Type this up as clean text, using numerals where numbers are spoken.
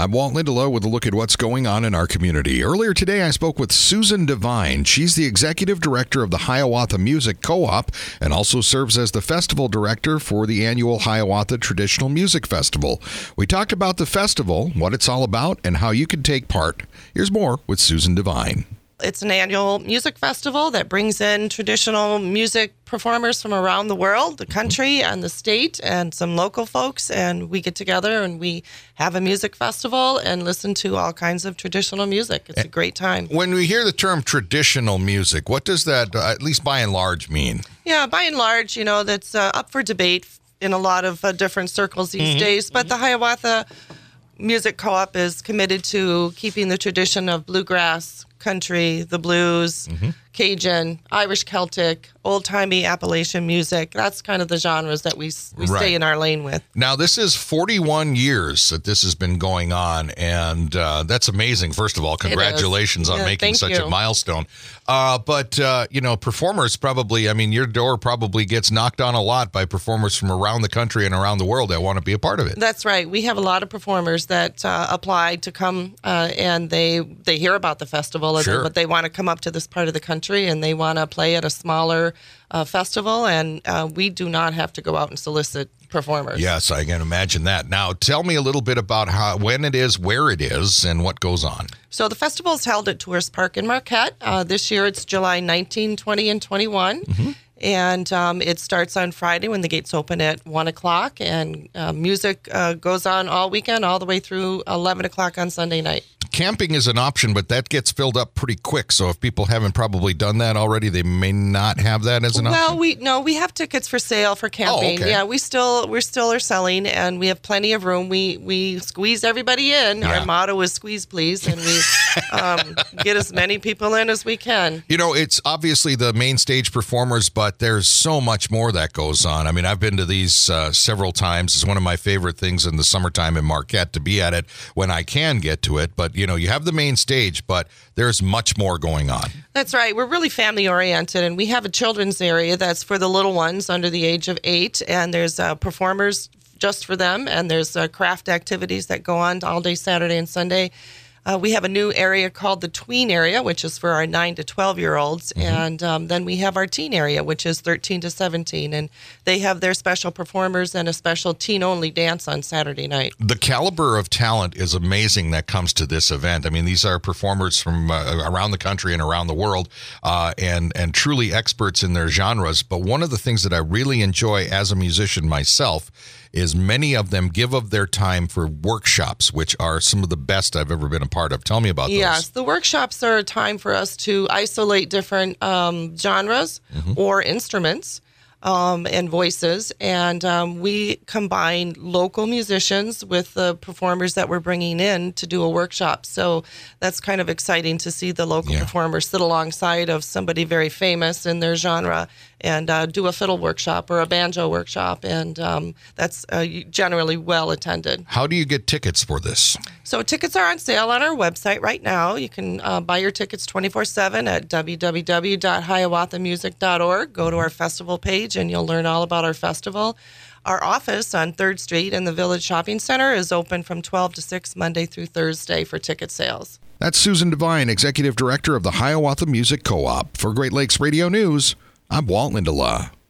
I'm Walt Lindelof with a look at what's going on in our community. Earlier today, I spoke with Susan Devine. She's the executive director of the Hiawatha Music Co-op and also serves as the festival director for the annual Hiawatha Traditional Music Festival. We talked about the festival, what it's all about, and how you can take part. Here's more with Susan Devine. It's an annual music festival that brings in traditional music performers from around the world, the country and the state, and some local folks. And we get together and we have a music festival and listen to all kinds of traditional music. It's a great time. When we hear the term traditional music, what does that, at least by and large, mean? Yeah, by and large, that's up for debate in a lot of different circles these days. But the Hiawatha Music Co-op is committed to keeping the tradition of bluegrass, country, the blues, Cajun, Irish Celtic, old-timey Appalachian music. That's kind of the genres that we stay in our lane with. Now, this is 41 years that this has been going on, and that's amazing. First of all, congratulations on making such a milestone. But performers probably, your door probably gets knocked on a lot by performers from around the country and around the world that want to be a part of it. That's right. We have a lot of performers that apply to come, and they hear about the festival, but they want to come up to this part of the country, and they want to play at a smaller festival, and we do not have to go out and solicit performers. Yes, I can imagine that. Now, tell me a little bit about when it is, where it is, and what goes on. So the festival is held at Tourist Park in Marquette. This year it's July 19, 20, and 21. And it starts on Friday when the gates open at 1 o'clock, and music goes on all weekend, all the way through 11 o'clock on Sunday night. Camping is an option, but that gets filled up pretty quick. So if people haven't probably done that already, they may not have that as an option. Well, we have tickets for sale for camping. Oh, okay. Yeah, we're still are selling, and we have plenty of room. We squeeze everybody in. Yeah. Our motto is "Squeeze, please," and we get as many people in as we can. It's obviously the main stage performers, but there's so much more that goes on. I've been to these several times. It's one of my favorite things in the summertime in Marquette to be at it when I can get to it. But you have the main stage, but there's much more going on. That's right. We're really family oriented, and we have a children's area that's for the little ones under the age of 8, and there's performers just for them, and there's craft activities that go on all day Saturday and Sunday. We have a new area called the tween area, which is for our 9 to 12-year-olds. And then we have our teen area, which is 13 to 17. And they have their special performers and a special teen-only dance on Saturday night. The caliber of talent is amazing that comes to this event. These are performers from around the country and around the world and truly experts in their genres. But one of the things that I really enjoy as a musician myself is many of them give of their time for workshops, which are some of the best I've ever been a part of. Tell me about those. Yes, the workshops are a time for us to isolate different genres or instruments and voices, and we combine local musicians with the performers that we're bringing in to do a workshop. So that's kind of exciting to see the local performers sit alongside of somebody very famous in their genre and do a fiddle workshop or a banjo workshop, and that's generally well attended. How do you get tickets for this? So tickets are on sale on our website right now. You can buy your tickets 24/7 at www.hiawathamusic.org. Go to our festival page and you'll learn all about our festival. Our office on 3rd Street in the Village Shopping Center is open from 12 to 6 Monday through Thursday for ticket sales. That's Susan Devine, Executive Director of the Hiawatha Music Co-op. For Great Lakes Radio News, I'm Walt Lindelof.